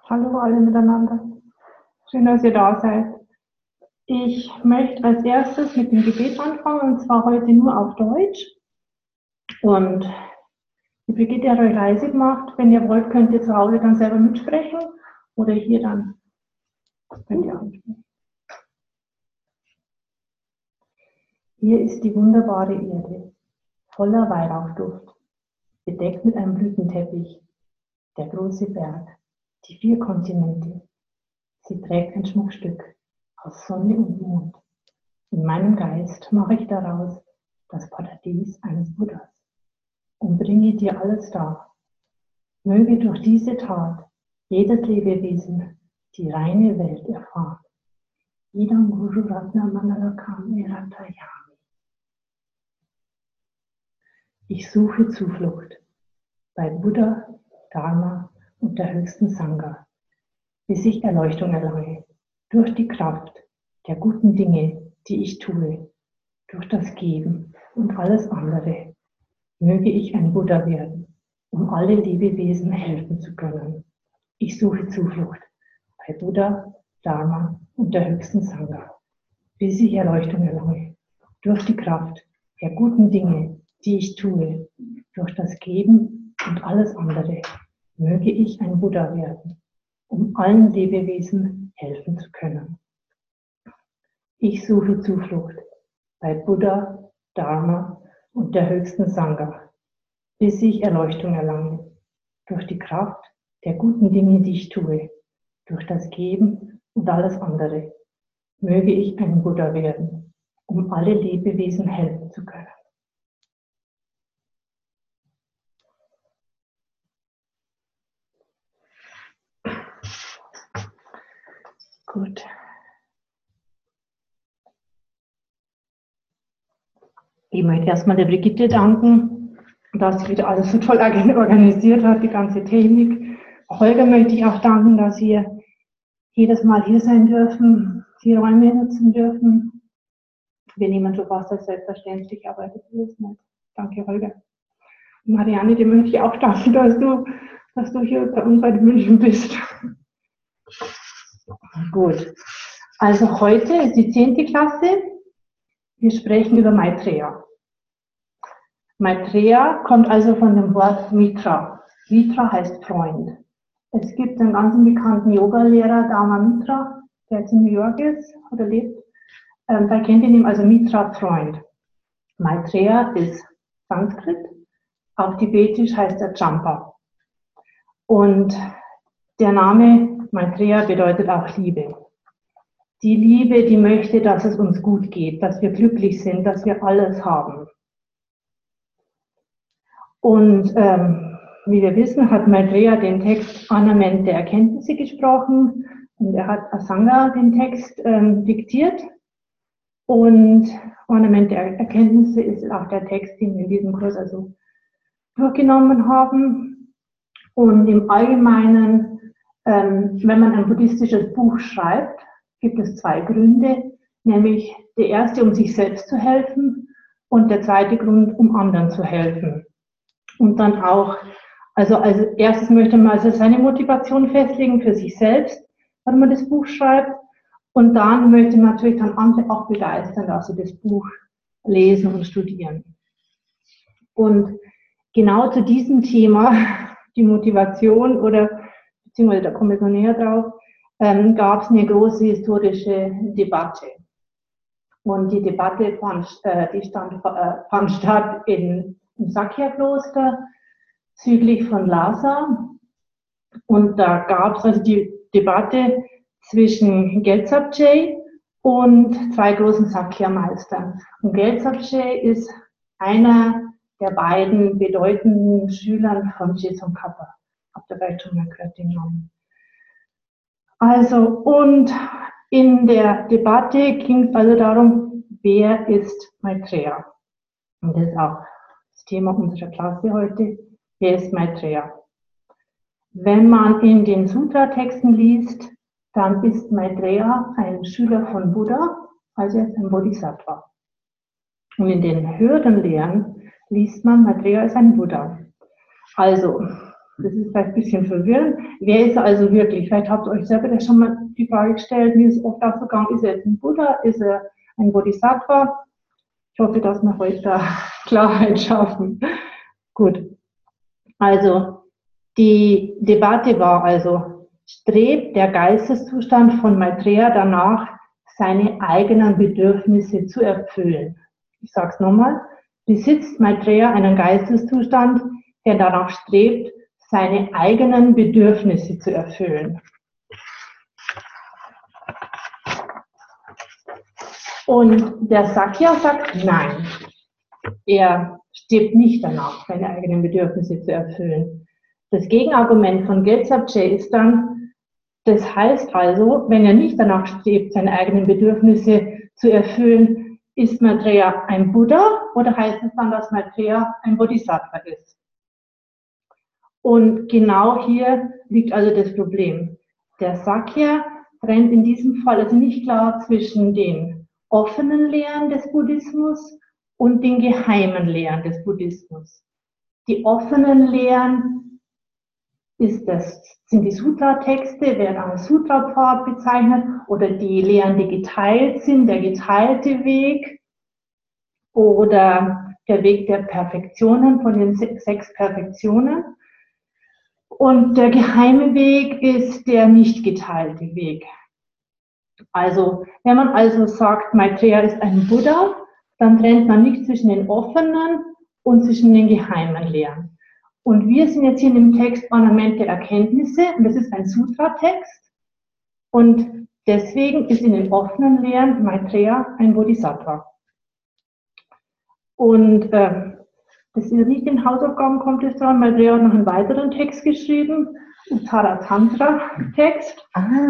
Hallo alle miteinander. Schön, dass ihr da seid. Ich möchte als erstes mit dem Gebet anfangen, und zwar heute nur auf Deutsch. Und die Brigitte hat euch leise gemacht. Wenn ihr wollt, könnt ihr zu Hause dann selber mitsprechen oder hier dann könnt ihr ansprechen. Hier ist die wunderbare Erde, voller Weihrauchduft, bedeckt mit einem Blütenteppich, der große Berg, die 4 Kontinente. Sie trägt ein Schmuckstück aus Sonne und Mond. In meinem Geist mache ich daraus das Paradies eines Buddhas und bringe dir alles dar. Möge durch diese Tat jedes Lebewesen die reine Welt erfahren. Idam Guru Ratna Mangalakam Eratayami. Ich suche Zuflucht bei Buddha, Dharma und der höchsten Sangha, bis ich Erleuchtung erlange, durch die Kraft der guten Dinge, die ich tue, durch das Geben und alles andere, möge ich ein Buddha werden, um alle Lebewesen helfen zu können. Ich suche Zuflucht bei Buddha, Dharma und der höchsten Sangha, bis ich Erleuchtung erlange, durch die Kraft der guten Dinge, die ich tue, durch das Geben und alles andere, möge ich ein Buddha werden, um allen Lebewesen helfen zu können. Ich suche Zuflucht bei Buddha, Dharma und der höchsten Sangha, bis ich Erleuchtung erlange, durch die Kraft der guten Dinge, die ich tue, durch das Geben und alles andere, möge ich ein Buddha werden, um alle Lebewesen helfen zu können. Gut. Ich möchte erstmal der Brigitte danken, dass sie wieder alles so toll organisiert hat, die ganze Technik. Holger möchte ich auch danken, dass wir jedes Mal hier sein dürfen, die Räume nutzen dürfen. Wir nehmen so fast als selbstverständlich, aber das ist nicht. Danke, Holger. Und Marianne, dir möchte ich auch danken, dass du hier bei uns bei den München bist. Gut. Also heute ist die 10. Klasse. Wir sprechen über Maitreya. Maitreya kommt also von dem Wort Mitra. Mitra heißt Freund. Es gibt einen ganz bekannten Yoga-Lehrer, Dharma Mitra, der jetzt in New York ist oder lebt. Da kennt ihr ihn, also Mitra, Freund. Maitreya ist Sanskrit, auf Tibetisch heißt er Champa. Und der Name Maitreya bedeutet auch Liebe. Die Liebe, die möchte, dass es uns gut geht, dass wir glücklich sind, dass wir alles haben. Und wie wir wissen, hat Maitreya den Text Ornament der Erkenntnisse gesprochen und er hat Asanga den Text diktiert. Und Ornament der Erkenntnisse ist auch der Text, den wir in diesem Kurs also durchgenommen haben. Und im Allgemeinen, wenn man ein buddhistisches Buch schreibt, gibt es 2 Gründe, nämlich der erste, um sich selbst zu helfen und der zweite Grund, um anderen zu helfen. Und dann auch, also als erstes möchte man also seine Motivation festlegen für sich selbst, wenn man das Buch schreibt. Und dann möchte man natürlich dann andere auch begeistern, dass sie das Buch lesen und studieren. Und genau zu diesem Thema, die Motivation oder, beziehungsweise da komme ich noch näher drauf, gab es eine große historische Debatte. Und die Debatte fand statt im Sakya-Kloster südlich von Lhasa. Und da gab es also die Debatte zwischen Gyaltsab-je und 2 großen Sakya-Meistern. Und Gyaltsab-je ist einer der beiden bedeutenden Schülern von Je Tsongkhapa. Habt ihr vielleicht schon mal gehört den Namen? Also, und in der Debatte ging es also darum, wer ist Maitreya? Und das ist auch das Thema unserer Klasse heute. Wer ist Maitreya? Wenn man in den Sutra-Texten liest, dann ist Maitreya ein Schüler von Buddha, also er ist ein Bodhisattva. Und in den höheren Lehren liest man, Maitreya ist ein Buddha. Also, Das ist vielleicht ein bisschen verwirrend. Wer ist er also wirklich? Vielleicht habt ihr euch selber das schon mal die Frage gestellt, wie es oft auch so gegangen ist. Ist er jetzt ein Buddha? Ist er ein Bodhisattva? Ich hoffe, dass wir heute da Klarheit schaffen. Gut. Also, die Debatte war also, strebt der Geisteszustand von Maitreya danach, seine eigenen Bedürfnisse zu erfüllen? Ich sage es nochmal. Besitzt Maitreya einen Geisteszustand, der danach strebt, seine eigenen Bedürfnisse zu erfüllen? Und der Sakya sagt nein. Er strebt nicht danach, seine eigenen Bedürfnisse zu erfüllen. Das Gegenargument von Gyaltsab-Je ist dann, das heißt also, wenn er nicht danach strebt, seine eigenen Bedürfnisse zu erfüllen, ist Maitreya ein Buddha oder heißt es dann, dass Maitreya ein Bodhisattva ist? Und genau hier liegt also das Problem. Der Sakya trennt in diesem Fall also nicht klar zwischen den offenen Lehren des Buddhismus und den geheimen Lehren des Buddhismus. Die offenen Lehren sind die Sutra-Texte, werden als Sutra-Pfad bezeichnet, oder die Lehren, die geteilt sind, der geteilte Weg oder der Weg der Perfektionen von den 6 Perfektionen. Und der geheime Weg ist der nicht geteilte Weg. Also, wenn man also sagt, Maitreya ist ein Buddha, dann trennt man nicht zwischen den offenen und zwischen den geheimen Lehren. Und wir sind jetzt hier in dem Text Ornament der Erkenntnisse, und das ist ein Sutra-Text. Und deswegen ist in den offenen Lehren Maitreya ein Bodhisattva. Und das ist nicht in Hausaufgaben, kommt es dran. Maitreya hat noch einen weiteren Text geschrieben, Uttara Tantra Text.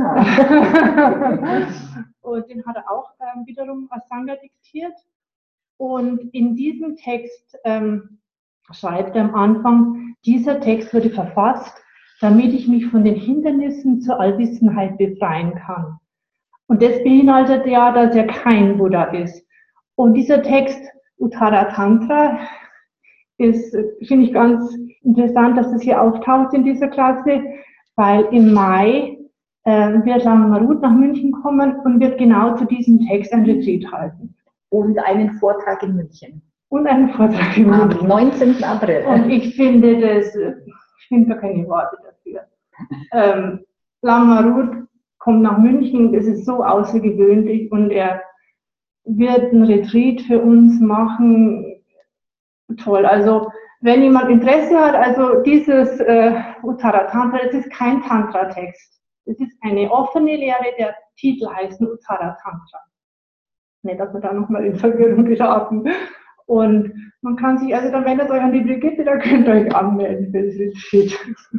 Und den hat er auch wiederum als Sangha diktiert. Und in diesem Text schreibt er am Anfang, dieser Text wurde verfasst, damit ich mich von den Hindernissen zur Allwissenheit befreien kann. Und das beinhaltet ja, dass er kein Buddha ist. Und dieser Text, Uttara Tantra, ist, finde ich ganz interessant, dass es hier auftaucht in dieser Klasse, weil im Mai wird Lama Marut nach München kommen und wird genau zu diesem Text ein Retreat halten. Und einen Vortrag in München. Und einen Vortrag in München. Am 19. April. Und ich finde da keine Worte dafür. Lama Marut kommt nach München, das ist so außergewöhnlich, und er wird ein Retreat für uns machen. Toll, also wenn jemand Interesse hat, also dieses Uttara Tantra, das ist kein Tantra-Text. Das ist eine offene Lehre, der Titel heißt Uttara Tantra. Nicht, dass wir da nochmal in Verwirrung geraten. Und man kann sich, also dann wendet euch an die Brigitte, da könnt ihr euch anmelden für das Retreat.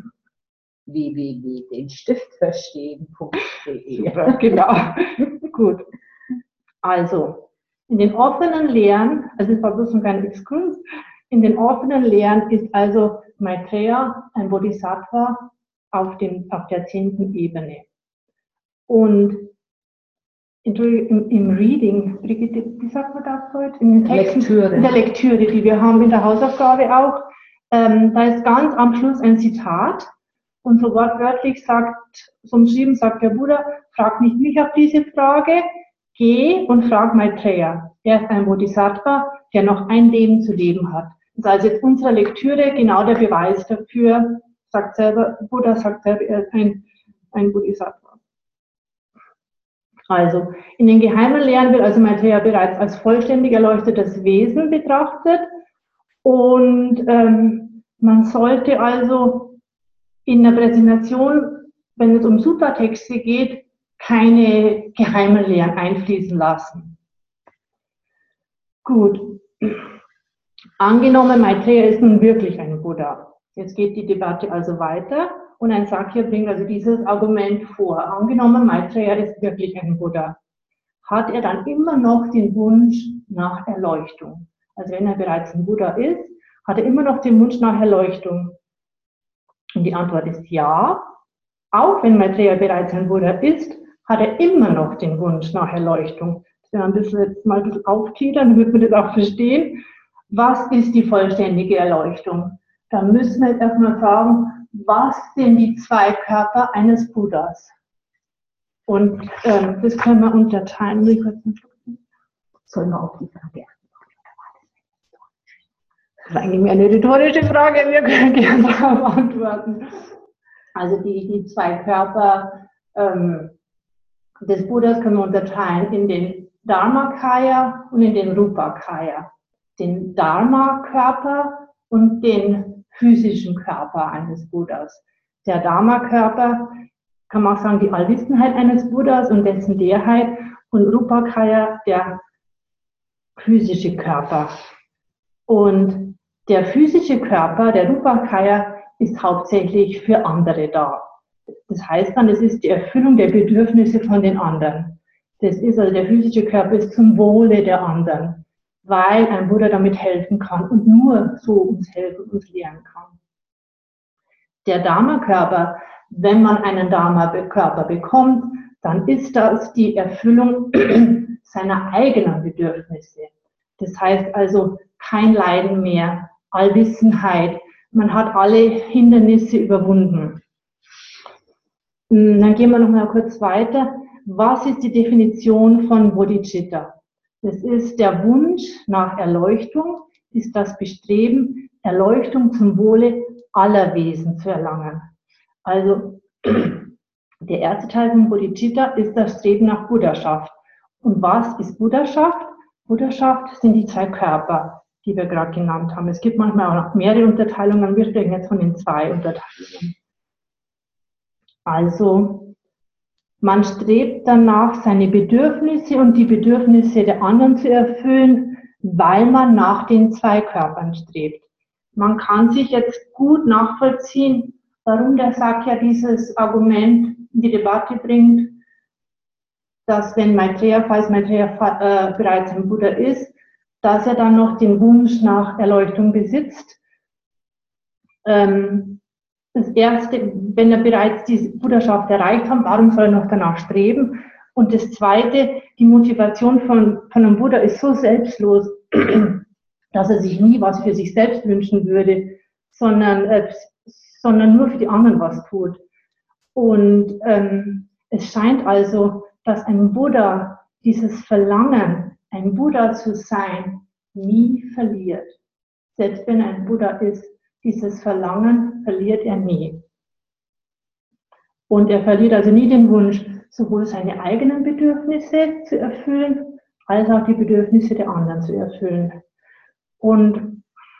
www.denstiftverstehen.de. Genau, gut. Also, in den offenen Lehren, also es war bloß ein kleiner Exkurs, in den offenen Lehren ist also Maitreya ein Bodhisattva auf der 10. Ebene. Und im Reading, Brigitte, wie sagt man das heute? In den Texten, Lektüre. In der Lektüre, die wir haben in der Hausaufgabe auch, da ist ganz am Schluss ein Zitat, und so wortwörtlich so umschrieben sagt der Buddha, frag nicht mich auf diese Frage, geh und frag Maitreya. Er ist ein Bodhisattva, der noch ein Leben zu leben hat. Das ist also jetzt unsere Lektüre genau der Beweis dafür, Buddha sagt selber, er ist ein Bodhisattva. Also, in den geheimen Lehren wird also Maitreya bereits als vollständig erleuchtetes Wesen betrachtet, und man sollte also in der Präsentation, wenn es um Sutra-Texte geht, keine geheimen Lehren einfließen lassen. Gut. Angenommen, Maitreya ist nun wirklich ein Buddha. Jetzt geht die Debatte also weiter, und ein Sakya bringt also dieses Argument vor. Angenommen, Maitreya ist wirklich ein Buddha. Hat er dann immer noch den Wunsch nach Erleuchtung? Also wenn er bereits ein Buddha ist, hat er immer noch den Wunsch nach Erleuchtung? Und die Antwort ist ja. Auch wenn Maitreya bereits ein Buddha ist, hat er immer noch den Wunsch nach Erleuchtung. Das werden wir jetzt mal ein bisschen aufgliedern, damit wir das auch verstehen. Was ist die vollständige Erleuchtung? Da müssen wir jetzt erstmal fragen, was sind die zwei Körper eines Buddhas? Und das können wir unterteilen. Sollen wir auf die Frage achten? Das ist eigentlich mehr eine rhetorische Frage, wir können gerne darauf antworten. Also die zwei Körper des Buddhas können wir unterteilen in den Dharmakaya und in den Rupakaya. Den Dharma-Körper und den physischen Körper eines Buddhas. Der Dharma-Körper, kann man auch sagen, die Allwissenheit eines Buddhas und dessen Leerheit, und Rupakaya, der physische Körper. Und der physische Körper, der Rupakaya, ist hauptsächlich für andere da. Das heißt dann, es ist die Erfüllung der Bedürfnisse von den anderen. Das ist also, der physische Körper ist zum Wohle der anderen, weil ein Buddha damit helfen kann und nur so uns helfen, uns lehren kann. Der Dharma-Körper, wenn man einen Dharma-Körper bekommt, dann ist das die Erfüllung seiner eigenen Bedürfnisse. Das heißt also kein Leiden mehr, Allwissenheit, man hat alle Hindernisse überwunden. Dann gehen wir noch mal kurz weiter. Was ist die Definition von Bodhicitta? Das ist der Wunsch nach Erleuchtung, ist das Bestreben, Erleuchtung zum Wohle aller Wesen zu erlangen. Also der erste Teil von Bodhicitta ist das Streben nach Buddhaschaft. Und was ist Buddhaschaft? Buddhaschaft sind die zwei Körper, die wir gerade genannt haben. Es gibt manchmal auch noch mehrere Unterteilungen, wir sprechen jetzt von den zwei Unterteilungen. Also, man strebt danach, seine Bedürfnisse und die Bedürfnisse der anderen zu erfüllen, weil man nach den zwei Körpern strebt. Man kann sich jetzt gut nachvollziehen, warum der Sakya dieses Argument in die Debatte bringt, dass wenn Maitreya, falls Maitreya bereits ein Buddha ist, dass er dann noch den Wunsch nach Erleuchtung besitzt. Das Erste, wenn er bereits diese Buddhaschaft erreicht hat, warum soll er noch danach streben? Und das Zweite, die Motivation von einem Buddha ist so selbstlos, dass er sich nie was für sich selbst wünschen würde, sondern nur für die anderen was tut. Und es scheint also, dass ein Buddha dieses Verlangen, ein Buddha zu sein, nie verliert. Selbst wenn er ein Buddha ist, dieses Verlangen verliert er nie. Und er verliert also nie den Wunsch, sowohl seine eigenen Bedürfnisse zu erfüllen, als auch die Bedürfnisse der anderen zu erfüllen. Und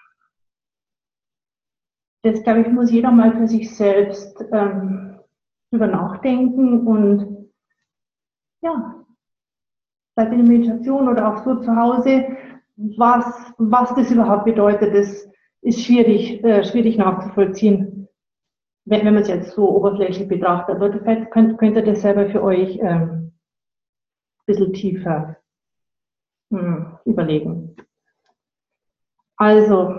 das, glaube ich, muss jeder mal für sich selbst drüber nachdenken und ja, sei in der Meditation oder auch so zu Hause, was das überhaupt bedeutet, das ist schwierig nachzuvollziehen, wenn man es jetzt so oberflächlich betrachtet. Aber vielleicht könnt ihr das selber für euch ein bisschen tiefer überlegen. Also,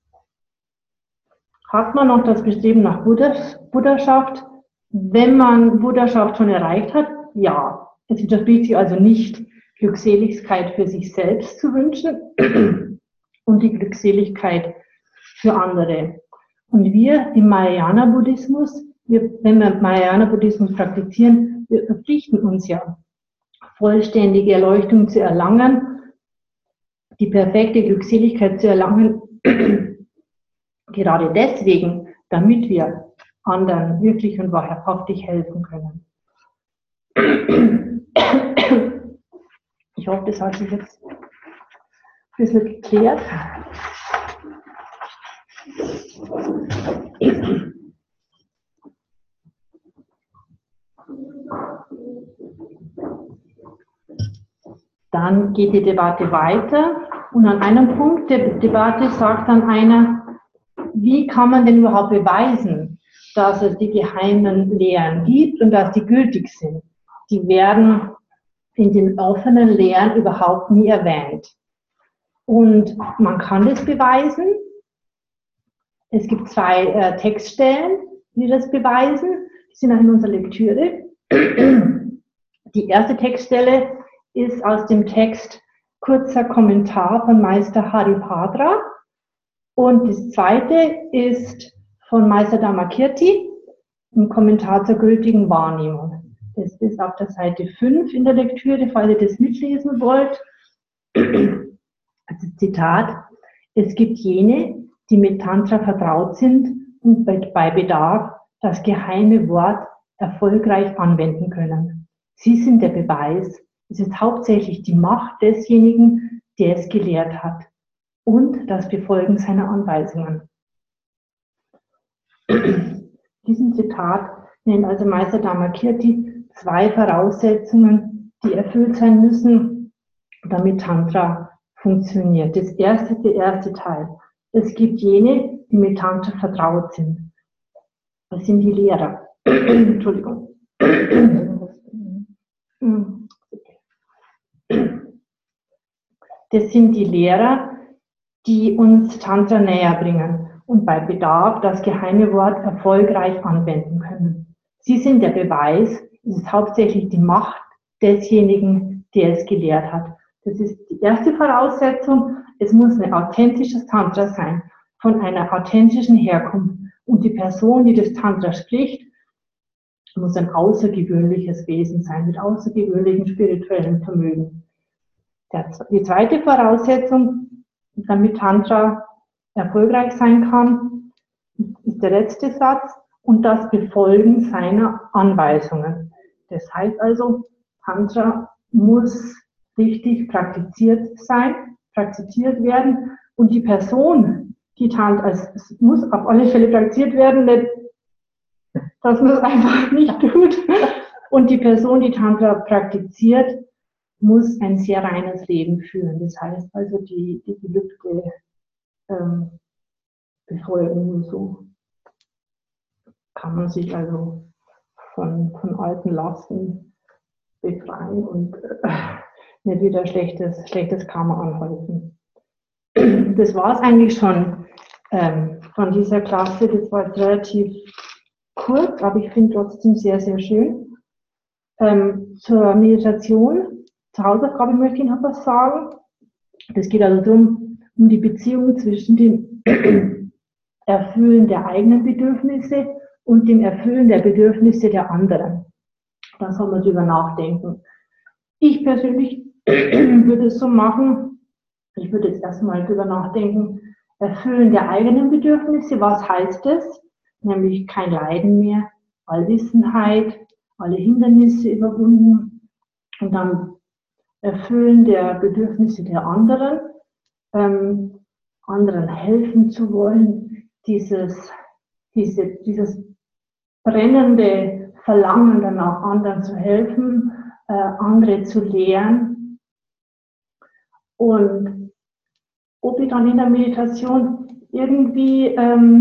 hat man noch das Bestreben nach Buddhaschaft? Wenn man Buddhaschaft schon erreicht hat, ja. Es widerspricht sich also nicht, Glückseligkeit für sich selbst zu wünschen und die Glückseligkeit für andere. Und wir im Mahayana-Buddhismus, wenn wir Mahayana-Buddhismus praktizieren, wir verpflichten uns ja, vollständige Erleuchtung zu erlangen, die perfekte Glückseligkeit zu erlangen, gerade deswegen, damit wir anderen wirklich und wahrhaftig helfen können. Ich hoffe, das hat sich jetzt ein bisschen geklärt. Dann geht die Debatte weiter und an einem Punkt der Debatte sagt dann einer, wie kann man denn überhaupt beweisen, dass es die geheimen Lehren gibt und dass die gültig sind? Die werden in den offenen Lehren überhaupt nie erwähnt. Und man kann das beweisen. Es gibt zwei Textstellen, die das beweisen. Die sind auch in unserer Lektüre. Die erste Textstelle ist aus dem Text Kurzer Kommentar von Meister Haripadra. Und das zweite ist von Meister Dharmakirti im Kommentar zur gültigen Wahrnehmung. Das ist auf der Seite 5 in der Lektüre, falls ihr das mitlesen wollt. Also Zitat: Es gibt jene, die mit Tantra vertraut sind und bei Bedarf das geheime Wort erfolgreich anwenden können. Sie sind der Beweis. Es ist hauptsächlich die Macht desjenigen, der es gelehrt hat, und das Befolgen seiner Anweisungen. Diesen Zitat nennt also Meister Dharmakirti 2 Voraussetzungen, die erfüllt sein müssen, damit Tantra funktioniert. Das erste, der erste Teil. Es gibt jene, die mit Tantra vertraut sind. Das sind die Lehrer. Entschuldigung. Das sind die Lehrer, die uns Tantra näher bringen und bei Bedarf das geheime Wort erfolgreich anwenden können. Sie sind der Beweis, es ist hauptsächlich die Macht desjenigen, der es gelehrt hat. Das ist die erste Voraussetzung. Es muss ein authentisches Tantra sein, von einer authentischen Herkunft. Und die Person, die das Tantra spricht, muss ein außergewöhnliches Wesen sein, mit außergewöhnlichem spirituellen Vermögen. Die zweite Voraussetzung, damit Tantra erfolgreich sein kann, ist der letzte Satz, und das Befolgen seiner Anweisungen. Das heißt also, Tantra muss richtig praktiziert werden, und die Person, die Tantra, es muss auf alle Fälle praktiziert werden, dass man es einfach nicht tut. Und die Person, die Tantra praktiziert, muss ein sehr reines Leben führen. Das heißt also, die Gelübde befolgen. Nur so kann man sich also von alten Lasten befreien und nicht wieder schlechtes Karma anhäufen. Das war es eigentlich schon von dieser Klasse. Das war jetzt relativ kurz, aber ich finde trotzdem sehr, sehr schön. Zur Meditation, zur Hausaufgabe möchte ich noch was sagen. Das geht also darum, um die Beziehung zwischen dem Erfüllen der eigenen Bedürfnisse und dem Erfüllen der Bedürfnisse der anderen. Da soll man drüber nachdenken. Ich persönlich würde es so machen, ich würde jetzt erstmal drüber nachdenken, Erfüllen der eigenen Bedürfnisse, was heißt das? Nämlich kein Leiden mehr, Allwissenheit, alle Hindernisse überwunden, und dann Erfüllen der Bedürfnisse der anderen, anderen helfen zu wollen, dieses brennende Verlangen danach, anderen zu helfen, andere zu lehren. Und ob ich dann in der Meditation irgendwie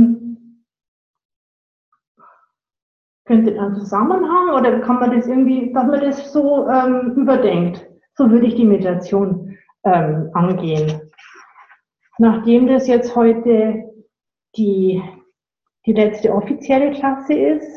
könnte ein Zusammenhang, oder kann man das irgendwie, dass man das so überdenkt. So würde ich die Meditation angehen. Nachdem das jetzt heute die letzte offizielle Klasse ist,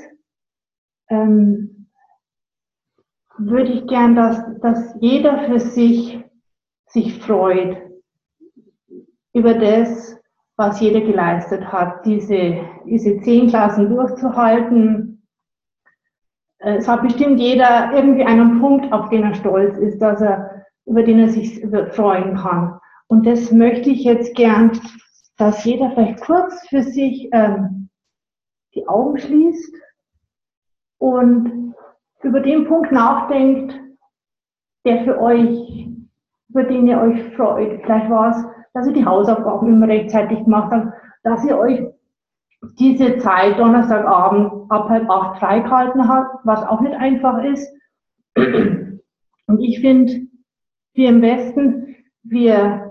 würde ich gern, dass jeder für sich freut über das, was jeder geleistet hat, diese 10 Klassen durchzuhalten. Es hat bestimmt jeder irgendwie einen Punkt, auf den er stolz ist, über den er sich freuen kann. Und das möchte ich jetzt gern, dass jeder vielleicht kurz für sich die Augen schließt und über den Punkt nachdenkt, der für euch, über den ihr euch freut. Vielleicht war es, dass ihr die Hausaufgaben immer rechtzeitig gemacht habt, dass ihr euch diese Zeit Donnerstagabend ab 7:30 freigehalten habt, was auch nicht einfach ist. Und ich finde, wir im Westen, wir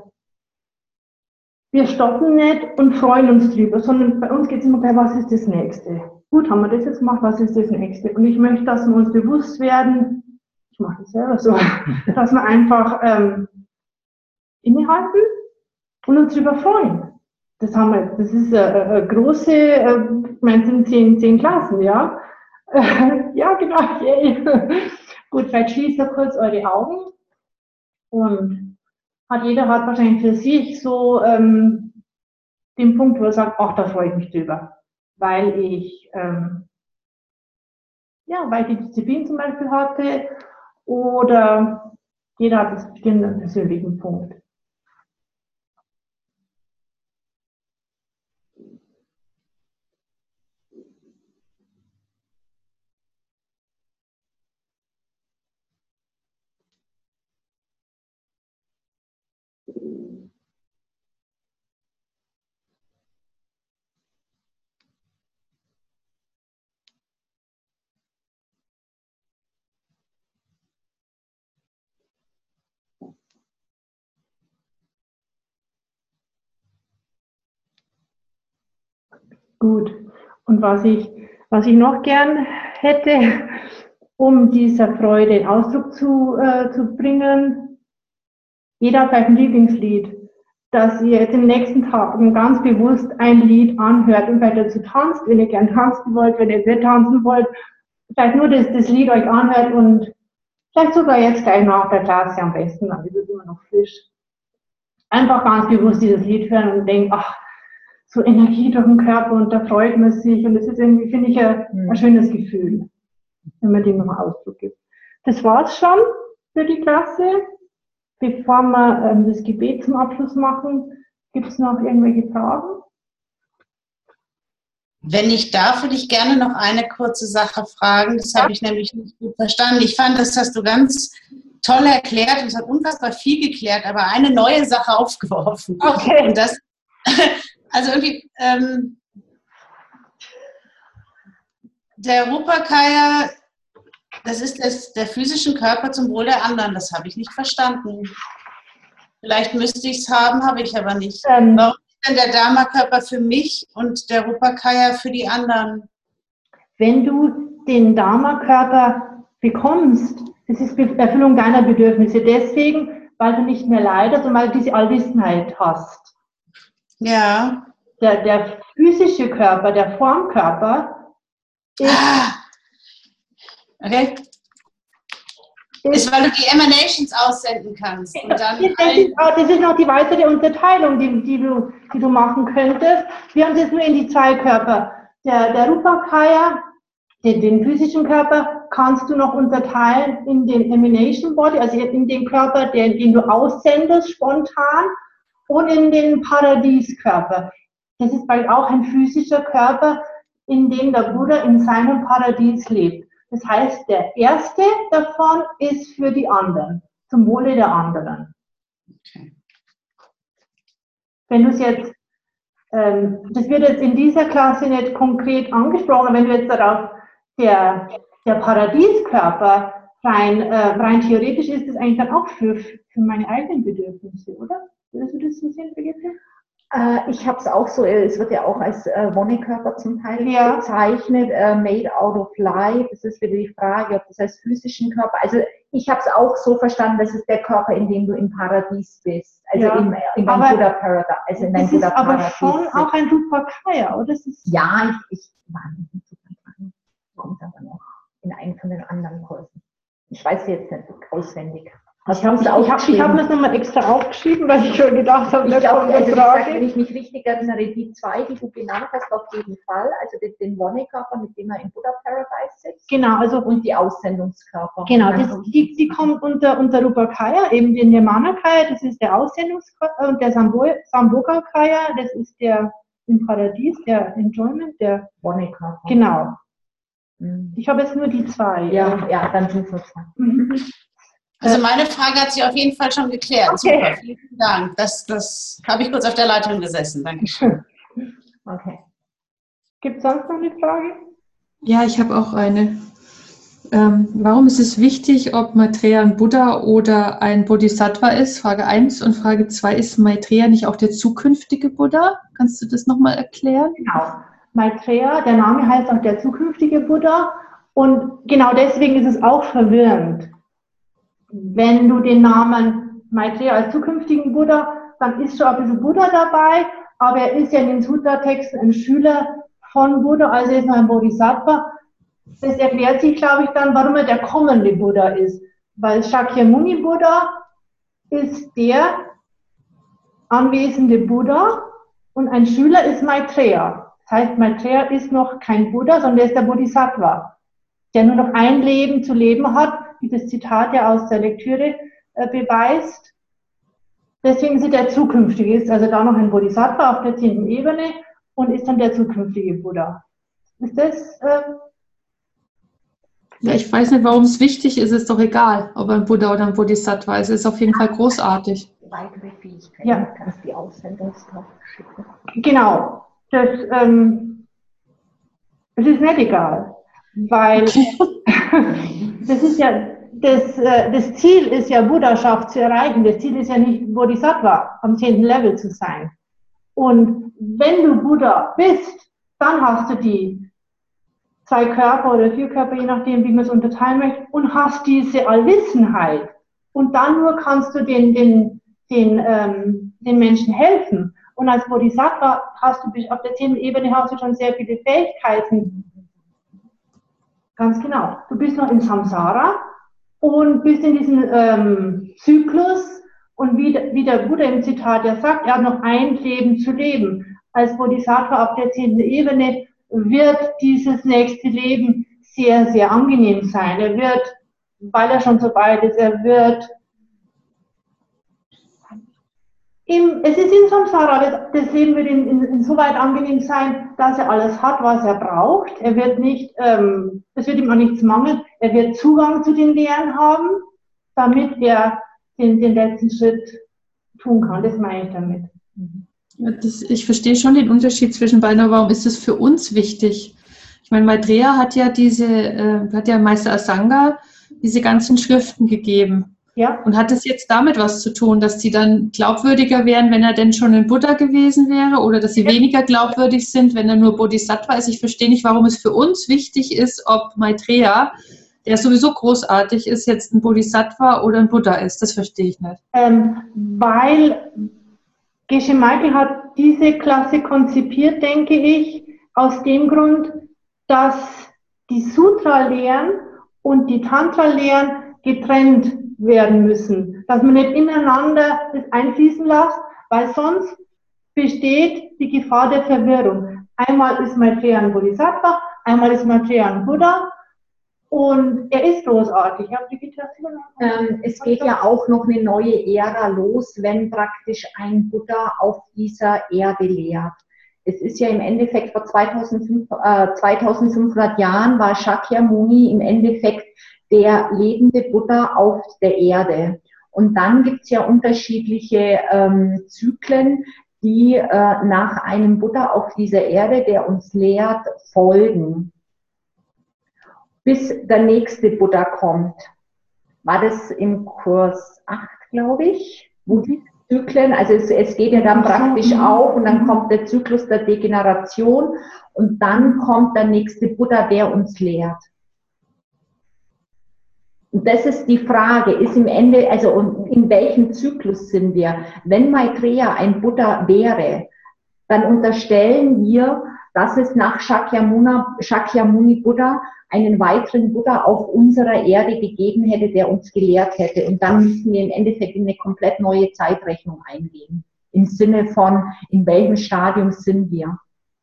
stoppen nicht und freuen uns drüber, sondern bei uns geht es immer gleich, was ist das Nächste? Gut, haben wir das jetzt gemacht, was ist das Nächste? Und ich möchte, dass wir uns bewusst werden, ich mache das selber so, dass wir einfach innehalten und uns drüber freuen. Das ist eine große, ich meine, es sind 10 Klassen, ja? Ja, genau, yay. Gut, vielleicht schließt ihr kurz eure Augen, und jeder hat wahrscheinlich für sich so den Punkt, wo er sagt, ach, da freue ich mich drüber. weil ich die Disziplin zum Beispiel hatte, oder jeder hat einen bestimmten persönlichen Punkt. Gut. Und was ich noch gern hätte, um dieser Freude Ausdruck zu bringen, jeder hat vielleicht ein Lieblingslied, dass ihr jetzt in den nächsten Tagen ganz bewusst ein Lied anhört und vielleicht dazu tanzt, wenn ihr gern tanzen wollt, wenn ihr nicht tanzen wollt, vielleicht nur das Lied euch anhört und vielleicht sogar jetzt gleich nach der Klasse am besten, dann ist es immer noch frisch. Einfach ganz bewusst dieses Lied hören und denken, ach, so Energie durch den Körper und da freut man sich und das ist irgendwie, finde ich, ein schönes Gefühl, wenn man dem nochmal Ausdruck gibt. Das war's schon für die Klasse. Bevor wir das Gebet zum Abschluss machen, gibt es noch irgendwelche Fragen? Wenn ich darf, würde ich gerne noch eine kurze Sache fragen. Das habe ich nämlich nicht gut verstanden. Ich fand, das hast du ganz toll erklärt und es hat unfassbar viel geklärt, aber eine neue Sache aufgeworfen. Okay. Und das, also irgendwie, der Rupakaya, das ist der physischen Körper zum Wohl der anderen. Das habe ich nicht verstanden. Vielleicht müsste ich es haben, habe ich aber nicht. Warum ist denn der Dharma-Körper für mich und der Rupakaya für die anderen? Wenn du den Dharma-Körper bekommst, das ist Erfüllung deiner Bedürfnisse. Deswegen, weil du nicht mehr leidest und weil du diese Allwissenheit hast. Ja. Der physische Körper, der Formkörper, ist, okay. Ist, weil du die Emanations aussenden kannst. Und dann das ist noch die weitere Unterteilung, die du machen könntest. Wir haben das nur in die zwei Körper. Der Rupakaya, den physischen Körper, kannst du noch unterteilen in den Emanation Body, also in den Körper, den du aussendest spontan, und in den Paradieskörper. Das ist bald auch ein physischer Körper, in dem der Buddha in seinem Paradies lebt. Das heißt, der erste davon ist für die anderen, zum Wohle der anderen. Okay. Wenn du es jetzt, das wird jetzt in dieser Klasse nicht konkret angesprochen, aber wenn du jetzt darauf, der Paradieskörper rein theoretisch ist das eigentlich dann auch für meine eigenen Bedürfnisse, oder? Würdest du das so sehen, Brigitte? Ich habe es auch so, es wird ja auch als Wonnekörper zum Teil bezeichnet, made out of light. Das ist wieder die Frage, ob das als physischen Körper, also ich habe es auch so verstanden, das ist der Körper, in dem du im Paradies bist, also in deinem Buddha Paradise. Also in deinem Buddha aber schon auch ein Rupakaya, oder? Ja, ich war nicht so dran. Kommt aber noch in einen von den anderen Kursen. Ich weiß jetzt nicht auswendig. Ich habe mir das nochmal extra aufgeschrieben, weil ich schon gedacht habe, ich glaube, wenn ich mich richtig erinnere, die zwei, die du genannt hast, auf jeden Fall, also den Wonnekörper, mit dem er im Buddha Paradise sitzt. Genau, also und die Aussendungskörper. Genau, die kommen unter Rupakaya, eben den Nirmanakaya, das ist der Aussendungskörper, und der Sambhogakaya, das ist der im Paradies, der Enjoyment, der Wonnekörper. Genau. Ich habe jetzt nur die zwei. Ja, dann sind es zwei. Also meine Frage hat sich auf jeden Fall schon geklärt. Okay. Super, vielen Dank. Das habe ich kurz auf der Leitung gesessen. Dankeschön. Okay. Gibt es sonst noch eine Frage? Ja, ich habe auch eine. Warum ist es wichtig, ob Maitreya ein Buddha oder ein Bodhisattva ist? Frage 1. Und Frage 2, ist Maitreya nicht auch der zukünftige Buddha? Kannst du das nochmal erklären? Genau. Maitreya, der Name heißt auch der zukünftige Buddha. Und genau deswegen ist es auch verwirrend. Wenn du den Namen Maitreya als zukünftigen Buddha, dann ist schon ein bisschen Buddha dabei, aber er ist ja in den Sutra-Texten ein Schüler von Buddha, also ist noch ein Bodhisattva. Das erklärt sich, glaube ich, dann, warum er der kommende Buddha ist. Weil Shakyamuni Buddha ist der anwesende Buddha und ein Schüler ist Maitreya. Das heißt, Maitreya ist noch kein Buddha, sondern er ist der Bodhisattva, der nur noch ein Leben zu leben hat, wie das Zitat ja aus der Lektüre beweist. Deswegen sind der zukünftige, ist also da noch ein Bodhisattva auf der 10. Ebene und ist dann der zukünftige Buddha. Ist das? Ja, ich weiß nicht, warum es wichtig ist, ist doch egal, ob ein Buddha oder ein Bodhisattva ist. Es ist auf jeden Fall großartig. Weitere Fähigkeiten, Ja. kannst die Aussendungskraft schicken. Genau. Das ist nicht egal, weil das ist ja das Ziel ist ja, Buddhaschaft zu erreichen. Das Ziel ist ja nicht, Bodhisattva am 10. Level zu sein. Und wenn du Buddha bist, dann hast du die 2 Körper oder 4 Körper, je nachdem, wie man es unterteilen möchte, und hast diese Allwissenheit. Und dann nur kannst du den Menschen helfen. Und als Bodhisattva hast du auf der 10. Ebene hast du schon sehr viele Fähigkeiten. Ganz genau. Du bist noch im Samsara und bist in diesem Zyklus. Und wie der Buddha im Zitat ja sagt, er hat noch ein Leben zu leben. Als Bodhisattva auf der 10. Ebene wird dieses nächste Leben sehr, sehr angenehm sein. Er wird, weil er schon so weit ist, es ist in Samsara, das Leben wird insoweit angenehm sein, dass er alles hat, was er braucht. Er wird nicht, es wird ihm an nichts mangeln. Er wird Zugang zu den Lehren haben, damit er den letzten Schritt tun kann. Das meine ich damit. Ja, ich verstehe schon den Unterschied zwischen beiden, aber warum ist es für uns wichtig? Ich meine, Maitreya hat ja Meister Asanga diese ganzen Schriften gegeben. Ja. Und hat es jetzt damit was zu tun, dass die dann glaubwürdiger wären, wenn er denn schon ein Buddha gewesen wäre, oder dass sie weniger glaubwürdig sind, wenn er nur Bodhisattva ist? Ich verstehe nicht, warum es für uns wichtig ist, ob Maitreya, der sowieso großartig ist, jetzt ein Bodhisattva oder ein Buddha ist. Das verstehe ich nicht. Weil Geshe Michael hat diese Klasse konzipiert, denke ich, aus dem Grund, dass die Sutra-Lehren und die Tantra-Lehren getrennt werden müssen. Dass man nicht ineinander das einfließen lässt, weil sonst besteht die Gefahr der Verwirrung. Einmal ist Maitreya ein Bodhisattva, einmal ist Maitreya ein Buddha. Und er ist großartig. Es geht ja auch noch eine neue Ära los, wenn praktisch ein Buddha auf dieser Erde lehrt. Es ist ja im Endeffekt vor 2500 Jahren war Shakyamuni im Endeffekt der lebende Buddha auf der Erde. Und dann gibt es ja unterschiedliche Zyklen, die nach einem Buddha auf dieser Erde, der uns lehrt, folgen. Bis der nächste Buddha kommt. War das im Kurs 8, glaube ich, wo die Zyklen, also es geht ja dann praktisch auf und dann kommt der Zyklus der Degeneration und dann kommt der nächste Buddha, der uns lehrt. Und das ist die Frage, ist im Ende, also in welchem Zyklus sind wir? Wenn Maitreya ein Buddha wäre, dann unterstellen wir, dass es nach Shakyamuni Buddha einen weiteren Buddha auf unserer Erde gegeben hätte, der uns gelehrt hätte. Und dann müssen wir im Endeffekt in eine komplett neue Zeitrechnung eingehen. Im Sinne von, in welchem Stadium sind wir?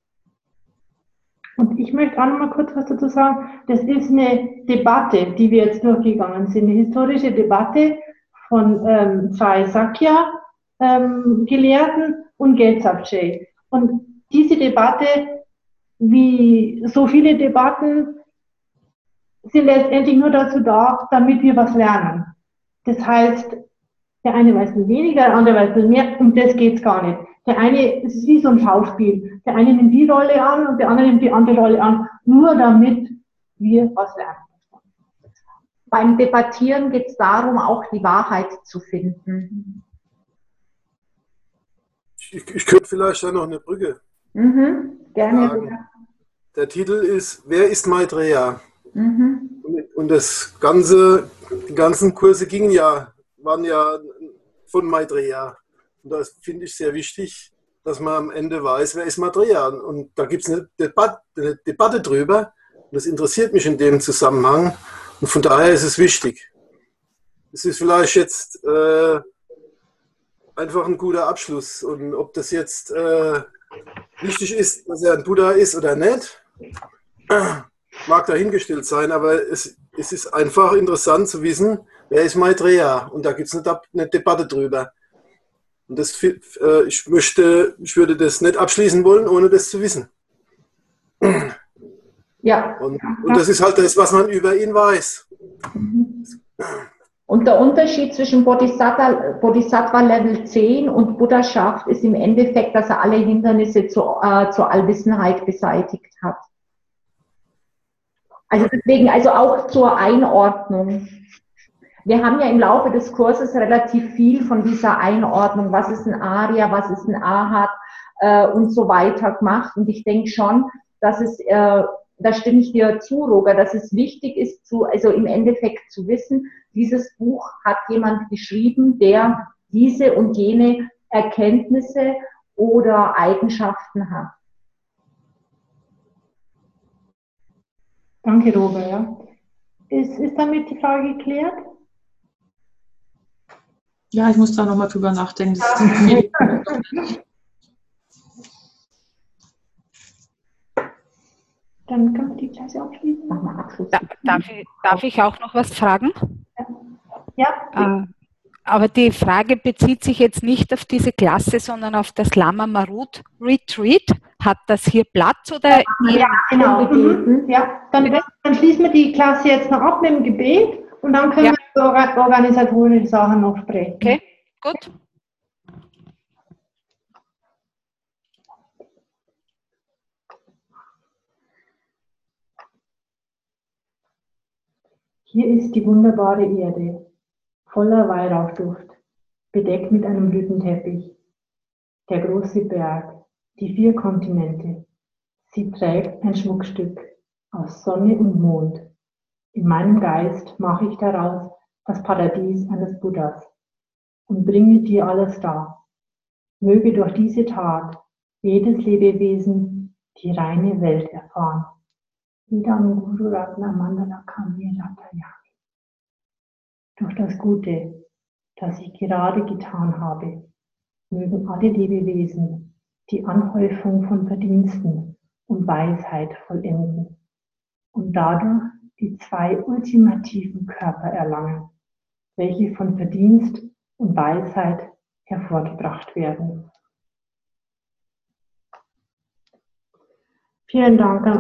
Und ich möchte auch noch mal kurz was dazu sagen. Das ist eine Debatte, die wir jetzt durchgegangen sind. Eine historische Debatte von zwei Sakya-Gelehrten und Gyaltsab-Je. Und diese Debatte, wie so viele Debatten, sind letztendlich nur dazu da, damit wir was lernen. Das heißt, der eine weiß weniger, der andere weiß mehr, um das geht's gar nicht. Der eine, es ist wie so ein Schauspiel. Der eine nimmt die Rolle an und der andere nimmt die andere Rolle an, nur damit wir was lernen. Beim Debattieren geht es darum, auch die Wahrheit zu finden. Ich könnte vielleicht da noch eine Brücke Gerne. sagen. Der Titel ist Wer ist Maitreya? Und die ganzen Kurse waren ja von Maitreya. Und das finde ich sehr wichtig, dass man am Ende weiß, wer ist Maitreya. Und da gibt es eine Debatte drüber. Und das interessiert mich in dem Zusammenhang. Und von daher ist es wichtig. Es ist vielleicht jetzt einfach ein guter Abschluss. Und ob das jetzt Wichtig ist, dass er ein Buddha ist oder nicht, mag dahingestellt sein, aber es ist einfach interessant zu wissen, wer ist Maitreya. Und da gibt es eine Debatte drüber. Und ich würde das nicht abschließen wollen, ohne das zu wissen. Ja. Und das ist halt das, was man über ihn weiß. Und der Unterschied zwischen Bodhisattva Level 10 und Buddhaschaft ist im Endeffekt, dass er alle Hindernisse zur Allwissenheit beseitigt hat. Also deswegen, also auch zur Einordnung. Wir haben ja im Laufe des Kurses relativ viel von dieser Einordnung, was ist ein Arya, was ist ein Arhat und so weiter gemacht. Und ich denke schon, dass es, da stimme ich dir zu, Roger, dass es wichtig ist, also im Endeffekt zu wissen, dieses Buch hat jemand geschrieben, der diese und jene Erkenntnisse oder Eigenschaften hat. Danke, Roger. Ja. Ist damit die Frage geklärt? Ja, ich muss da nochmal drüber nachdenken. Dann können wir die Klasse abschließen. Darf ich auch noch was fragen? Ja. Aber die Frage bezieht sich jetzt nicht auf diese Klasse, sondern auf das Lama Marut Retreat. Hat das hier Platz? Oder ja, genau. Ja. Dann schließen wir die Klasse jetzt noch ab mit dem Gebet und dann können wir über organisatorische Sachen noch sprechen. Okay, gut. Hier ist die wunderbare Erde, voller Weihrauchduft, bedeckt mit einem Blütenteppich. Der große Berg, die 4 Kontinente. Sie trägt ein Schmuckstück aus Sonne und Mond. In meinem Geist mache ich daraus das Paradies eines Buddhas und bringe dir alles dar. Möge durch diese Tat jedes Lebewesen die reine Welt erfahren. Idam Guru Ratna Mandala Kami Ratayami. Durch das Gute, das ich gerade getan habe, mögen alle Lebewesen die Anhäufung von Verdiensten und Weisheit vollenden und dadurch die 2 ultimativen Körper erlangen, welche von Verdienst und Weisheit hervorgebracht werden. Vielen Dank an